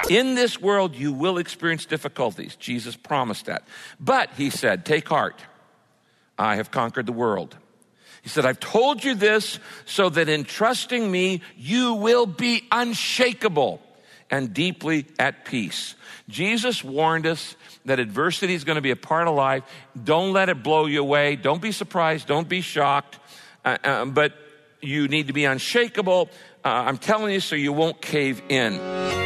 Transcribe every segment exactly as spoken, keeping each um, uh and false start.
In this world, you will experience difficulties. Jesus promised that. But, he said, take heart. I have conquered the world. He said, I've told you this so that in trusting me, you will be unshakable and deeply at peace. Jesus warned us that adversity is going to be a part of life. Don't let it blow you away. Don't be surprised. Don't be shocked. Uh, uh, but you need to be unshakable. Uh, I'm telling you so you won't cave in.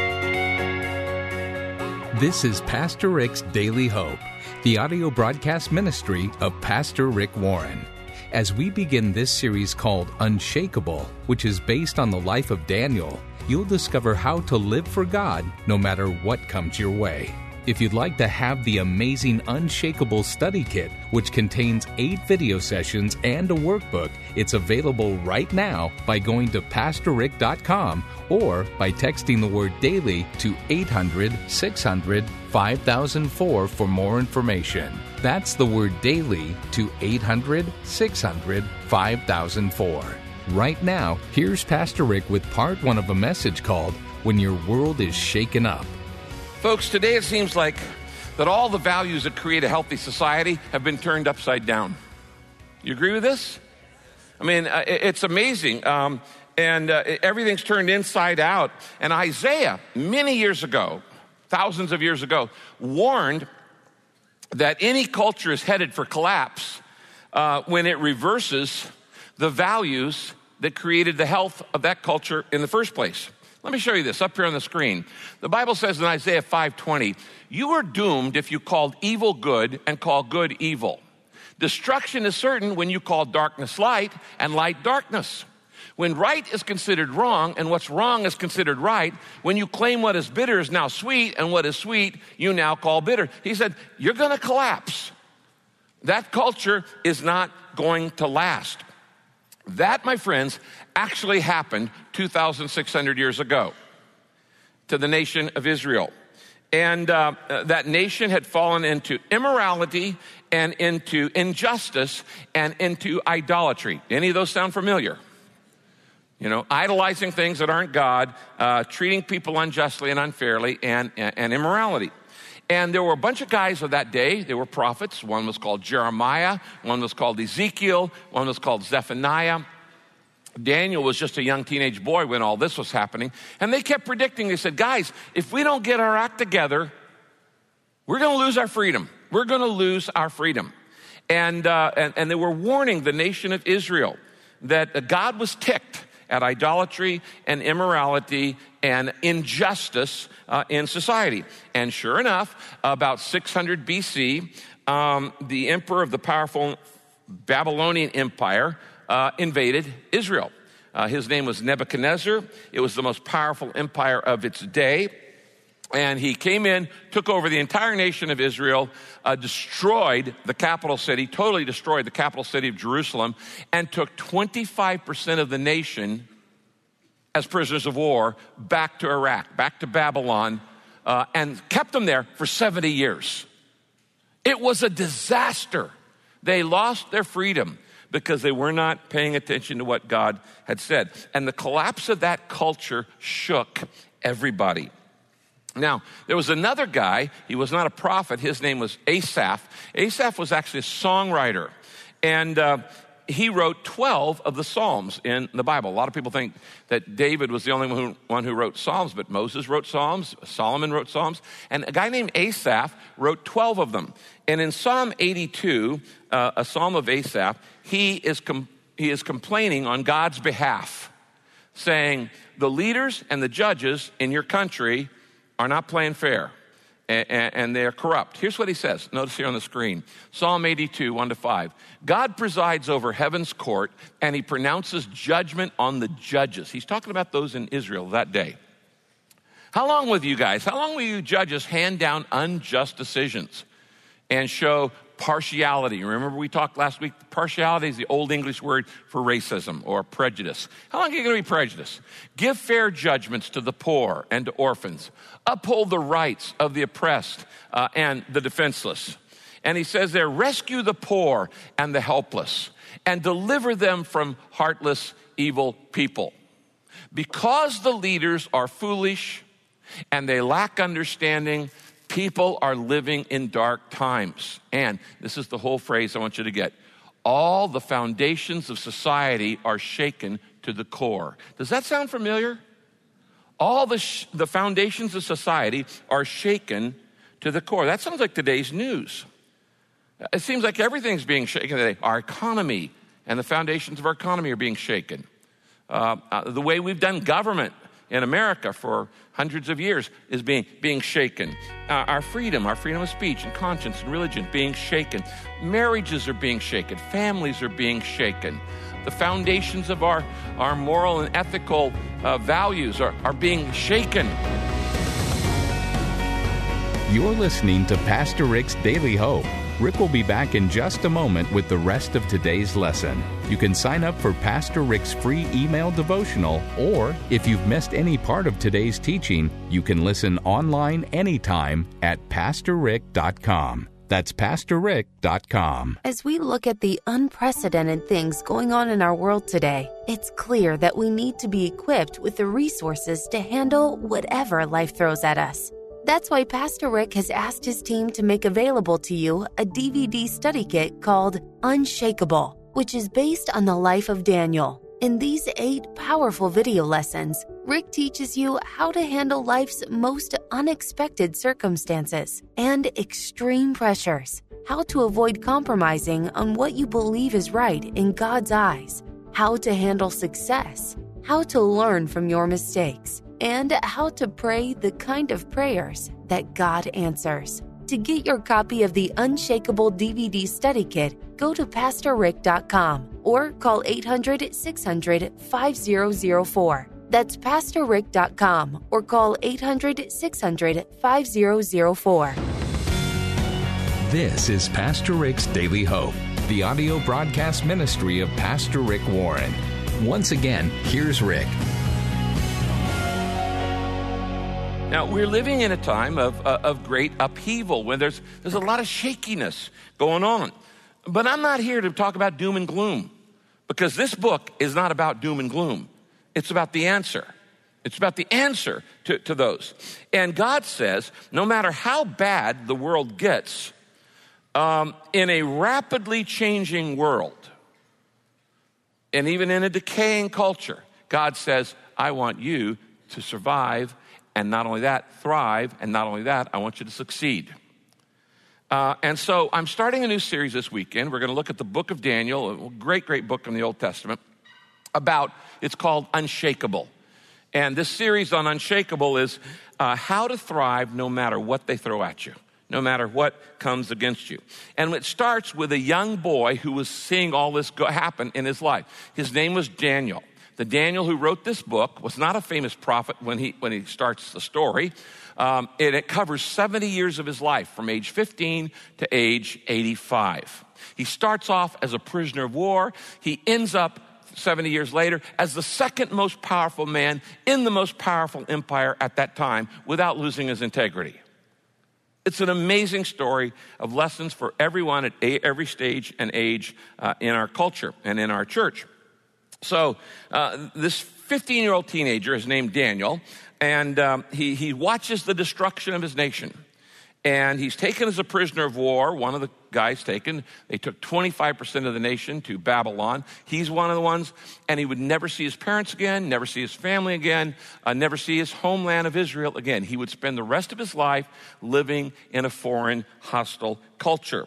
This is Pastor Rick's Daily Hope, the audio broadcast ministry of Pastor Rick Warren. As we begin this series called Unshakable, which is based on the life of Daniel, you'll discover how to live for God no matter what comes your way. If you'd like to have the amazing Unshakable study kit, which contains eight video sessions and a workbook, it's available right now by going to pastor rick dot com or by texting the word daily to eight hundred, six hundred, five thousand four for more information. That's the word daily to eight hundred, six hundred, five thousand four. Right now, here's Pastor Rick with part one of a message called When Your World is Shaken Up. Folks, today it seems like that all the values that create a healthy society have been turned upside down. You agree with this? I mean, uh, it's amazing. Um, and uh, everything's turned inside out. And Isaiah, many years ago, thousands of years ago, warned that any culture is headed for collapse uh, when it reverses the values that created the health of that culture in the first place. Let me show you this up here on the screen. The Bible says in Isaiah five twenty, you are doomed if you called evil good and call good evil. Destruction is certain when you call darkness light and light darkness. When right is considered wrong and what's wrong is considered right, when you claim what is bitter is now sweet and what is sweet you now call bitter. He said, you're going to collapse. That culture is not going to last. That, my friends, actually happened two thousand six hundred years ago to the nation of Israel. And uh, that nation had fallen into immorality and into injustice and into idolatry. Any of those sound familiar? You know, idolizing things that aren't God, uh, treating people unjustly and unfairly, and, and, and immorality. And there were a bunch of guys of that day. They were prophets. One was called Jeremiah. One was called Ezekiel. One was called Zephaniah. Daniel was just a young teenage boy when all this was happening. And they kept predicting. They said, guys, if we don't get our act together, we're going to lose our freedom. We're going to lose our freedom. And, uh, and, and they were warning the nation of Israel that God was ticked at idolatry and immorality and injustice uh, in society. And sure enough, about six hundred B C, um, the emperor of the powerful Babylonian Empire uh, invaded Israel. Uh, his name was Nebuchadnezzar. It was the most powerful empire of its day. And he came in, took over the entire nation of Israel, uh, destroyed the capital city, totally destroyed the capital city of Jerusalem, and took twenty-five percent of the nation as prisoners of war back to Iraq, back to Babylon, uh, and kept them there for seventy years. It was a disaster. They lost their freedom because they were not paying attention to what God had said. And the collapse of that culture shook everybody. Now, there was another guy. He was not a prophet. His name was Asaph. Asaph was actually a songwriter. And uh, he wrote twelve of the Psalms in the Bible. A lot of people think that David was the only one who, one who wrote Psalms, but Moses wrote Psalms, Solomon wrote Psalms, and a guy named Asaph wrote twelve of them. And in Psalm eighty-two, uh, a psalm of Asaph, he is, com- he is complaining on God's behalf, saying, the leaders and the judges in your country are not playing fair, and, and, and they're corrupt. Here's what he says. Notice here on the screen. Psalm eighty-two, one to five. God presides over heaven's court, and he pronounces judgment on the judges. He's talking about those in Israel that day. How long will you guys, how long will you judges hand down unjust decisions and show partiality? Remember we talked last week, partiality is the old English word for racism or prejudice. How long are you going to be prejudiced? Give fair judgments to the poor and to orphans. Uphold the rights of the oppressed uh, and the defenseless. And he says there, rescue the poor and the helpless and deliver them from heartless, evil people. Because the leaders are foolish and they lack understanding. People are living in dark times. And this is the whole phrase I want you to get. All the foundations of society are shaken to the core. Does that sound familiar? All the, sh- the foundations of society are shaken to the core. That sounds like today's news. It seems like everything's being shaken today. Our economy and the foundations of our economy are being shaken. Uh, uh, the way we've done government in America for hundreds of years is being, being shaken. Uh, our freedom, our freedom of speech and conscience and religion being shaken. Marriages are being shaken. Families are being shaken. The foundations of our, our moral and ethical uh, values are, are being shaken. You're listening to Pastor Rick's Daily Hope. Rick will be back in just a moment with the rest of today's lesson. You can sign up for Pastor Rick's free email devotional, or if you've missed any part of today's teaching, you can listen online anytime at pastor rick dot com. That's pastor rick dot com. As we look at the unprecedented things going on in our world today, it's clear that we need to be equipped with the resources to handle whatever life throws at us. That's why Pastor Rick has asked his team to make available to you a D V D study kit called Unshakable, which is based on the life of Daniel. In these eight powerful video lessons, Rick teaches you how to handle life's most unexpected circumstances and extreme pressures, how to avoid compromising on what you believe is right in God's eyes, how to handle success, how to learn from your mistakes, and how to pray the kind of prayers that God answers. To get your copy of the Unshakable D V D study kit, go to pastor rick dot com or call eight hundred, six hundred, five zero zero four. That's pastor rick dot com or call eight hundred, six hundred, five zero zero four. This is Pastor Rick's Daily Hope, the audio broadcast ministry of Pastor Rick Warren. Once again, here's Rick. Now, we're living in a time of, uh, of great upheaval when there's, there's a lot of shakiness going on. But I'm not here to talk about doom and gloom, because this book is not about doom and gloom. It's about the answer. It's about the answer to, to those. And God says, no matter how bad the world gets, um, in a rapidly changing world, and even in a decaying culture, God says, I want you to survive. And not only that, thrive. And not only that, I want you to succeed. Uh, and so I'm starting a new series this weekend. We're going to look at the book of Daniel, a great, great book in the Old Testament, about, it's called Unshakable. And this series on Unshakable is uh, how to thrive no matter what they throw at you, no matter what comes against you. And it starts with a young boy who was seeing all this go- happen in his life. His name was Daniel. The Daniel who wrote this book was not a famous prophet when he when he starts the story. Um, and it covers seventy years of his life, from age fifteen to age eighty-five. He starts off as a prisoner of war. He ends up seventy years later as the second most powerful man in the most powerful empire at that time, without losing his integrity. It's an amazing story of lessons for everyone at every stage and age uh, in our culture and in our church. So uh, this fifteen-year-old teenager is named Daniel, and um, he, he watches the destruction of his nation. And he's taken as a prisoner of war. One of the guys taken, they took twenty-five percent of the nation to Babylon. He's one of the ones, and he would never see his parents again, never see his family again, uh, never see his homeland of Israel again. He would spend the rest of his life living in a foreign, hostile culture.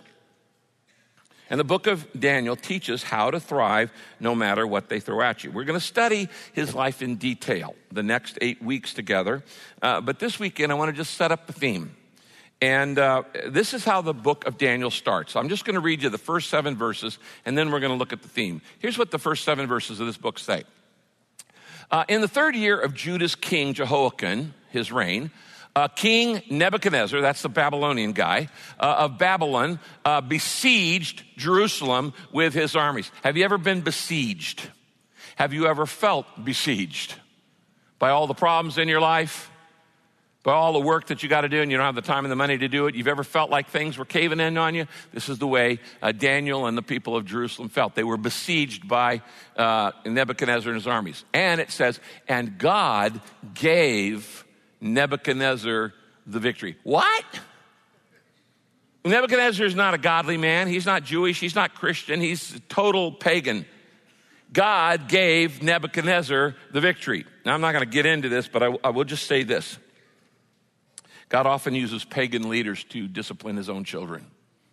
And the book of Daniel teaches how to thrive no matter what they throw at you. We're going to study his life in detail the next eight weeks together. Uh, but this weekend, I want to just set up the theme. And uh, this is how the book of Daniel starts. I'm just going to read you the first seven verses, and then we're going to look at the theme. Here's what the first seven verses of this book say. Uh, in the third year of Judah's king Jehoiakim, his reign, Uh, King Nebuchadnezzar, that's the Babylonian guy, uh, of Babylon, uh, besieged Jerusalem with his armies. Have you ever been besieged? Have you ever felt besieged by all the problems in your life, by all the work that you got to do and you don't have the time and the money to do it? You've ever felt like things were caving in on you? This is the way uh, Daniel and the people of Jerusalem felt. They were besieged by uh, Nebuchadnezzar and his armies. And it says, and God gave Nebuchadnezzar the victory. What? Nebuchadnezzar is not a godly man. He's not Jewish. He's not Christian. He's a total pagan. God gave Nebuchadnezzar the victory. Now, I'm not going to get into this, but I, I will just say this. God often uses pagan leaders to discipline his own children.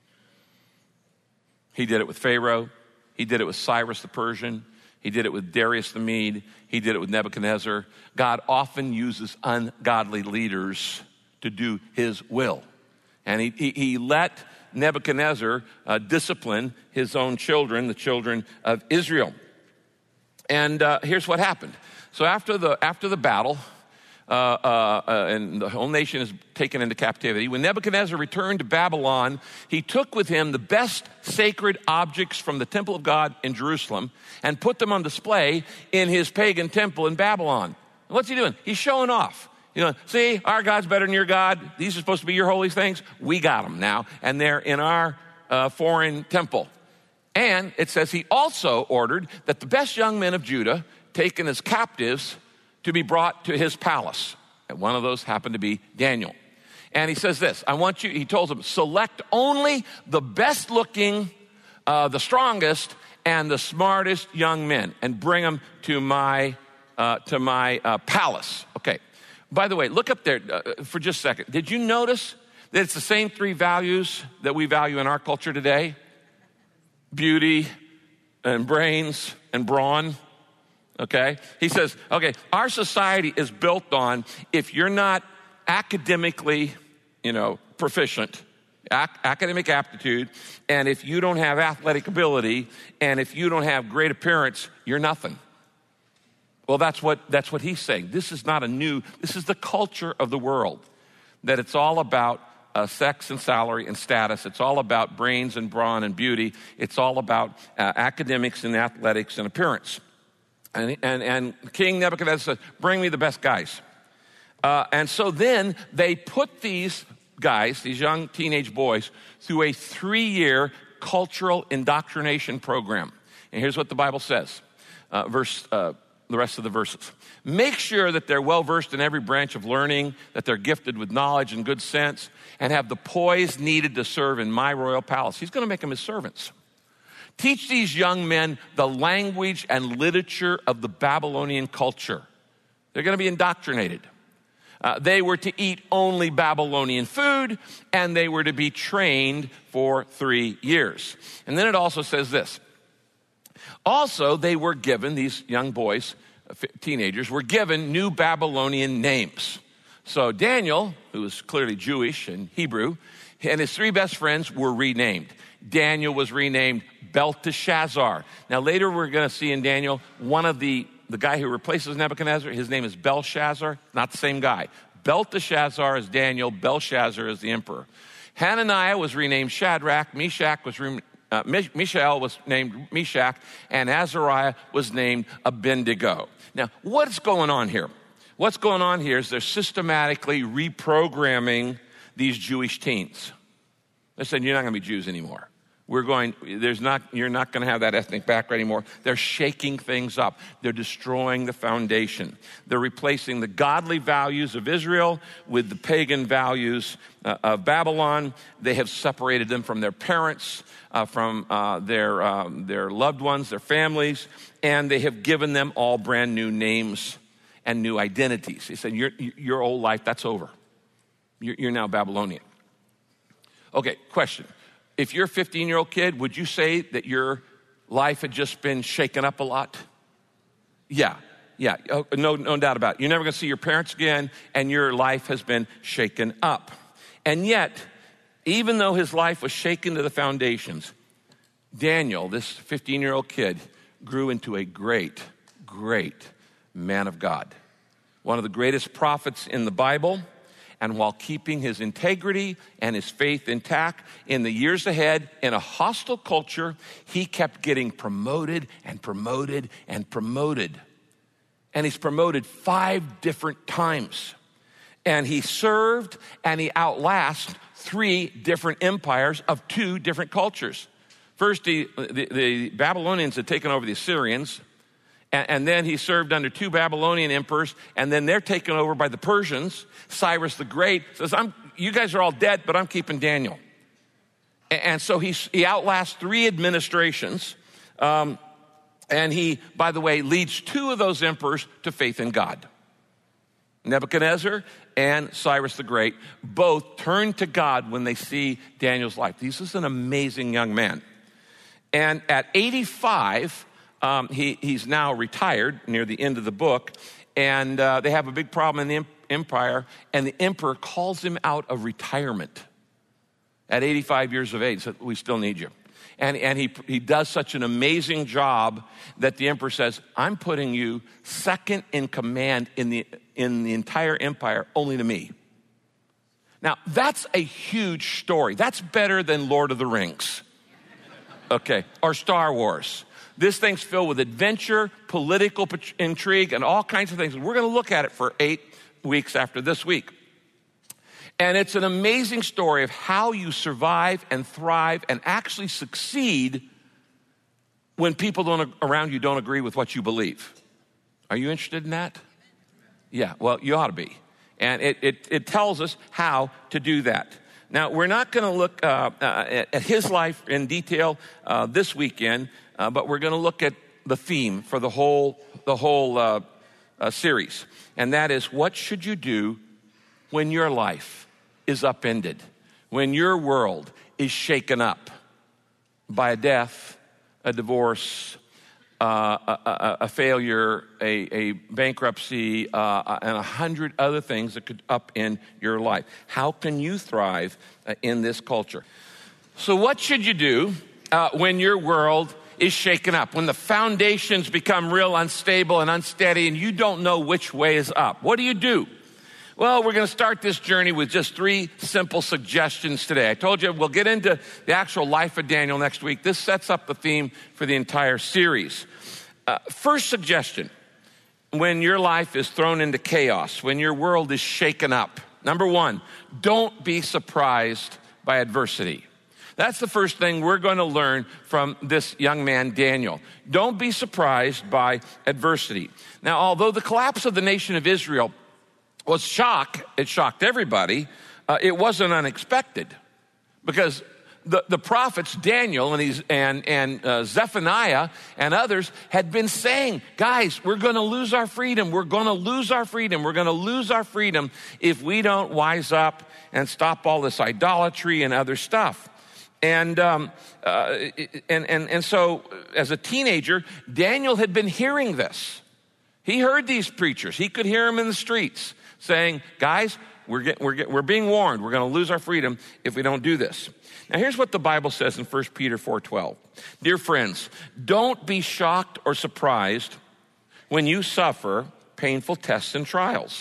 He did it with Pharaoh. He did it with Cyrus the Persian. He did it with Darius the Mede. He did it with Nebuchadnezzar. God often uses ungodly leaders to do his will. And he, he, he let Nebuchadnezzar uh, discipline his own children, the children of Israel. And uh, here's what happened. So after the, after the battle, uh, uh, uh, and the whole nation is taken into captivity, when Nebuchadnezzar returned to Babylon, he took with him the best sacred objects from the temple of God in Jerusalem and put them on display in his pagan temple in Babylon. And what's he doing? He's showing off. You know, see, our God's better than your God. These are supposed to be your holy things. We got them now, and they're in our uh, foreign temple. And it says he also ordered that the best young men of Judah, taken as captives, to be brought to his palace. And one of those happened to be Daniel. And he says this, I want you, he told them, select only the best looking, uh, the strongest, and the smartest young men, and bring them to my, uh, to my uh, palace. Okay. By the way, look up there uh, for just a second. Did you notice that it's the same three values that we value in our culture today? Beauty and brains and brawn. Okay? He says, okay, our society is built on if you're not academically, you know, proficient, ac- academic aptitude, and if you don't have athletic ability, and if you don't have great appearance, you're nothing. Well, that's what that's what he's saying. This is not a new, this is the culture of the world, that it's all about uh, sex and salary and status. It's all about brains and brawn and beauty. It's all about uh, academics and athletics and appearance. And, and, and King Nebuchadnezzar said, bring me the best guys. Uh, and so then they put these guys, these young teenage boys, through a three-year cultural indoctrination program. And here's what the Bible says, uh, verse uh, the rest of the verses. Make sure that they're well-versed in every branch of learning, that they're gifted with knowledge and good sense, and have the poise needed to serve in my royal palace. He's going to make them his servants. Teach these young men the language and literature of the Babylonian culture. They're going to be indoctrinated. Uh, they were to eat only Babylonian food, and they were to be trained for three years. And then it also says this. Also, they were given, these young boys, teenagers, were given new Babylonian names. So Daniel, who was clearly Jewish and Hebrew, and his three best friends were renamed. Daniel was renamed Belteshazzar. Now later we're going to see in Daniel, one of the, the guy who replaces Nebuchadnezzar, his name is Belshazzar, not the same guy. Belteshazzar is Daniel, Belshazzar is the emperor. Hananiah was renamed Shadrach, Meshach was renamed Uh, Mishael was named Meshach, and Azariah was named Abednego. Now, what's going on here? What's going on here is they're systematically reprogramming these Jewish teens. They said, you're not going to be Jews anymore. We're going, there's not, you're not going to have that ethnic background anymore. They're shaking things up. They're destroying the foundation. They're replacing the godly values of Israel with the pagan values uh, of Babylon. They have separated them from their parents, uh, from uh, their, um, their loved ones, their families, and they have given them all brand new names and new identities. He said, your, your old life, that's over. You're, you're now Babylonian. Okay, question. If you're a fifteen-year-old kid, would you say that your life had just been shaken up a lot? Yeah, yeah, no, no doubt about it. You're never going to see your parents again, and your life has been shaken up. And yet, even though his life was shaken to the foundations, Daniel, this fifteen-year-old kid, grew into a great, great man of God. One of the greatest prophets in the Bible. And while keeping his integrity and his faith intact, in the years ahead, in a hostile culture, he kept getting promoted and promoted and promoted. And he's promoted five different times. And he served and he outlasted three different empires of two different cultures. First, the, the, the Babylonians had taken over the Assyrians, And, and then he served under two Babylonian emperors, and then they're taken over by the Persians. Cyrus the Great says, I'm, you guys are all dead, but I'm keeping Daniel. And, and so he, he outlasts three administrations. Um, and he, by the way, leads two of those emperors to faith in God. Nebuchadnezzar and Cyrus the Great both turn to God when they see Daniel's life. This is an amazing young man. And at eighty-five, um, he, he's now retired near the end of the book, and uh, they have a big problem in the em- empire, and the emperor calls him out of retirement at eighty-five years of age. Said, we still need you. And, and he, he does such an amazing job that the emperor says, I'm putting you second in command in the, in the entire empire, only to me. Now, that's a huge story. That's better than Lord of the Rings, okay, or Star Wars. This thing's filled with adventure, political intrigue, and all kinds of things. We're going to look at it for eight weeks after this week. And it's an amazing story of how you survive and thrive and actually succeed when people don't, around you don't agree with what you believe. Are you interested in that? Yeah, well, you ought to be. And it, it, it tells us how to do that. Now, we're not going to look uh, uh, at his life in detail uh, this weekend, uh, but we're going to look at the theme for the whole, the whole uh, uh, series. And that is, what should you do when your life is upended, when your world is shaken up by a death, a divorce, uh, a, a, a failure, a, a bankruptcy, uh, and a hundred other things that could upend your life. How can you thrive uh, in this culture? So what should you do uh, when your world is shaken up, when the foundations become real unstable and unsteady and you don't know which way is up? What do you do? Well, we're going to start this journey with just three simple suggestions today. I told you we'll get into the actual life of Daniel next week. This sets up the theme for the entire series. Uh, first suggestion, when your life is thrown into chaos, when your world is shaken up. Number one, don't be surprised by adversity. That's the first thing we're going to learn from this young man, Daniel. Don't be surprised by adversity. Now, although the collapse of the nation of Israel was shock, it shocked everybody, uh, it wasn't unexpected. Because the, the prophets, Daniel and, he's, and, and uh, Zephaniah and others had been saying, guys, we're going to lose our freedom. We're going to lose our freedom. We're going to lose our freedom if we don't wise up and stop all this idolatry and other stuff. And, um, uh, and, and, and so as a teenager, Daniel had been hearing this. He heard these preachers. He could hear them in the streets saying, guys, we're, get, we're, get, we're being warned. We're going to lose our freedom if we don't do this. Now, here's what the Bible says in First Peter four twelve. Dear friends, don't be shocked or surprised when you suffer painful tests and trials,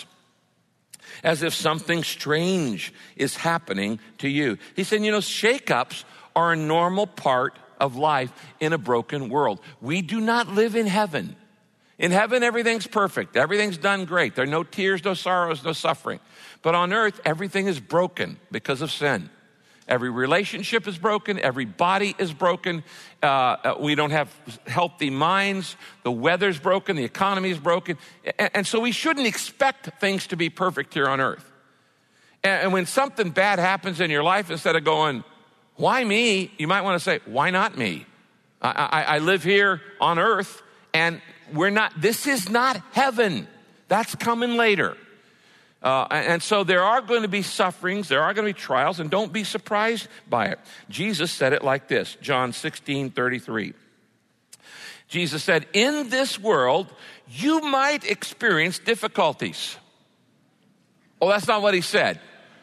as if something strange is happening to you. He said, you know, shakeups are a normal part of life in a broken world. We do not live in heaven. In heaven, everything's perfect. Everything's done great. There are no tears, no sorrows, no suffering. But on earth, everything is broken because of sin. Every relationship is broken. Every body is broken. Uh, we don't have healthy minds. The weather's broken. The economy is broken. And, and so we shouldn't expect things to be perfect here on earth. And, and when something bad happens in your life, instead of going, why me? You might want to say, why not me? I, I, I live here on earth, and we're not, this is not heaven. That's coming later. Uh, and so there are going to be sufferings, there are going to be trials, and don't be surprised by it. Jesus said it like this, John sixteen thirty-three. Jesus said, in this world, you might experience difficulties. Oh, that's not what he said.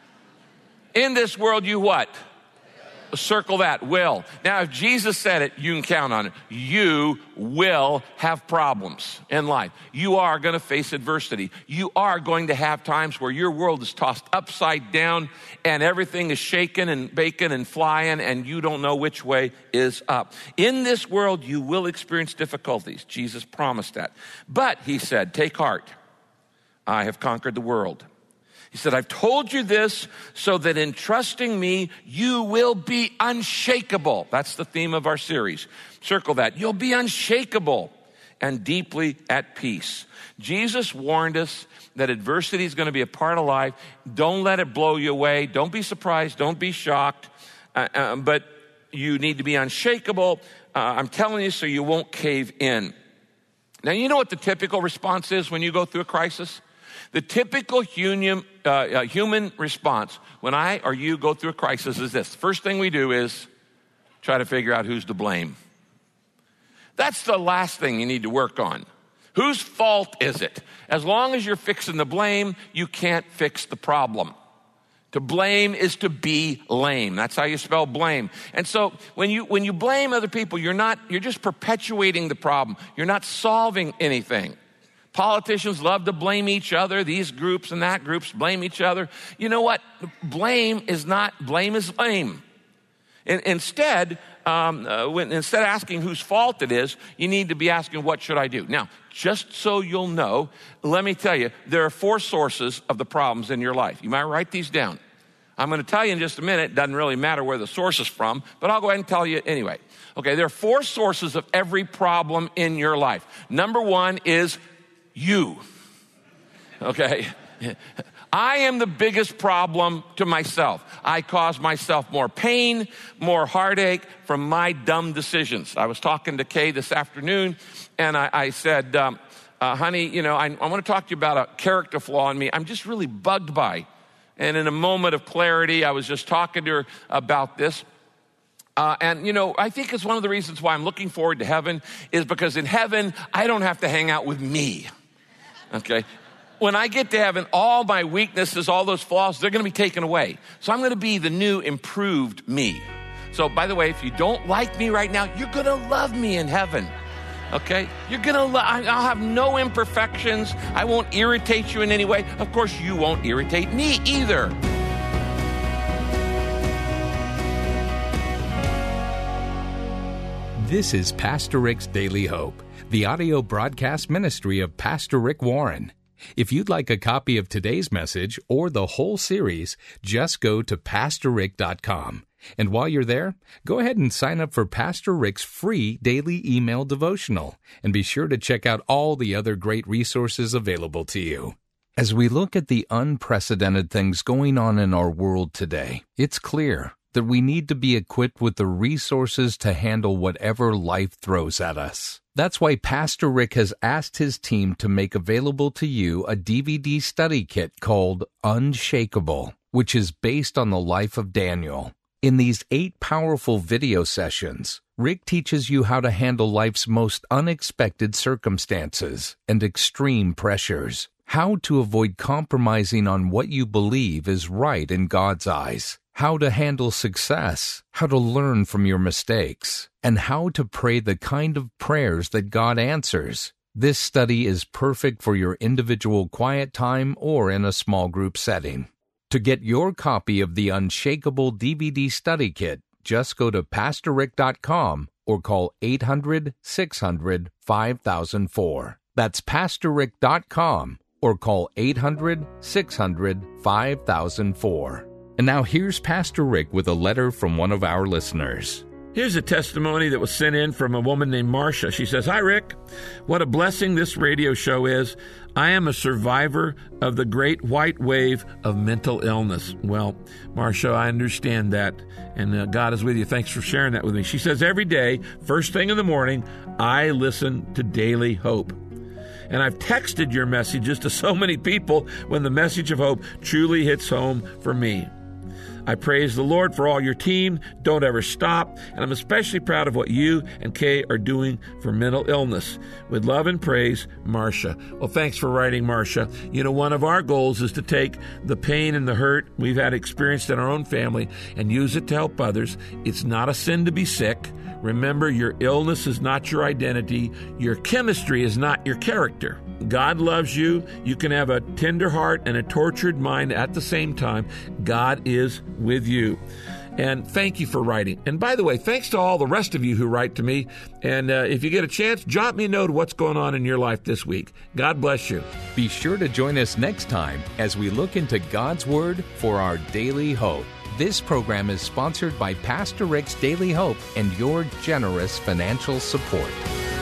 In this world, you what? Circle that, will. Now, if Jesus said it, you can count on it. You will have problems in life. You are going to face adversity. You are going to have times where your world is tossed upside down and everything is shaking and baking and flying and you don't know which way is up. In this world, you will experience difficulties. Jesus promised that. But, he said, take heart. I have conquered the world. He said, I've told you this so that in trusting me, you will be unshakable. That's the theme of our series. Circle that. You'll be unshakable and deeply at peace. Jesus warned us that adversity is going to be a part of life. Don't let it blow you away. Don't be surprised. Don't be shocked. Uh, uh, but you need to be unshakable. Uh, I'm telling you so you won't cave in. Now, you know what the typical response is when you go through a crisis? The typical human, uh, uh, human response when I or you go through a crisis is this. First thing we do is try to figure out who's to blame. That's the last thing you need to work on. Whose fault is it? As long as you're fixing the blame, you can't fix the problem. To blame is to be lame. That's how you spell blame. And so when you when you blame other people, you're not you're just perpetuating the problem. You're not solving anything. Politicians love to blame each other. These groups and that groups blame each other. You know what? Blame is not blame is lame. In, instead, um, uh, when, instead of asking whose fault it is, you need to be asking, what should I do? Now, just so you'll know, let me tell you, there are four sources of the problems in your life. You might write these down. I'm going to tell you in just a minute. It doesn't really matter where the source is from, but I'll go ahead and tell you anyway. Okay, there are four sources of every problem in your life. Number one is you. Okay? I am the biggest problem to myself. I cause myself more pain, more heartache from my dumb decisions. I was talking to Kay this afternoon, and I, I said, um, uh, honey, you know, I, I want to talk to you about a character flaw in me I'm just really bugged by. And in a moment of clarity, I was just talking to her about this. Uh, and, you know, I think it's one of the reasons why I'm looking forward to heaven is because in heaven, I don't have to hang out with me. Okay? When I get to heaven, all my weaknesses, all those flaws, they're going to be taken away. So I'm going to be the new, improved me. So, by the way, if you don't like me right now, you're going to love me in heaven. Okay? You're going to love, I'll have no imperfections. I won't irritate you in any way. Of course, you won't irritate me either. This is Pastor Rick's Daily Hope, the audio broadcast ministry of Pastor Rick Warren. If you'd like a copy of today's message or the whole series, just go to pastor rick dot com. And while you're there, go ahead and sign up for Pastor Rick's free daily email devotional, and be sure to check out all the other great resources available to you. As we look at the unprecedented things going on in our world today, it's clear that we need to be equipped with the resources to handle whatever life throws at us. That's why Pastor Rick has asked his team to make available to you a D V D study kit called Unshakable, which is based on the life of Daniel. In these eight powerful video sessions, Rick teaches you how to handle life's most unexpected circumstances and extreme pressures, how to avoid compromising on what you believe is right in God's eyes, how to handle success, how to learn from your mistakes, and how to pray the kind of prayers that God answers. This study is perfect for your individual quiet time or in a small group setting. To get your copy of the Unshakable D V D study kit, just go to pastor rick dot com or call eight hundred, six hundred, five thousand four. That's pastor rick dot com or call eight hundred, six hundred, five thousand four. And now here's Pastor Rick with a letter from one of our listeners. Here's a testimony that was sent in from a woman named Marcia. She says, "Hi, Rick. What a blessing this radio show is. I am a survivor of the great white wave of mental illness." Well, Marcia, I understand that, and uh, God is with you. Thanks for sharing that with me. She says, "Every day, first thing in the morning, I listen to Daily Hope. And I've texted your messages to so many people when the message of hope truly hits home for me. I praise the Lord for all your team. Don't ever stop. And I'm especially proud of what you and Kay are doing for mental illness. With love and praise, Marcia." Well, thanks for writing, Marcia. You know, one of our goals is to take the pain and the hurt we've had experienced in our own family and use it to help others. It's not a sin to be sick. Remember, your illness is not your identity. Your chemistry is not your character. God loves you. You can have a tender heart and a tortured mind at the same time. God is with you. And thank you for writing. And by the way, thanks to all the rest of you who write to me. And uh, if you get a chance, jot me a note of what's going on in your life this week. God bless you. Be sure to join us next time as we look into God's Word for our daily hope. This program is sponsored by Pastor Rick's Daily Hope and your generous financial support.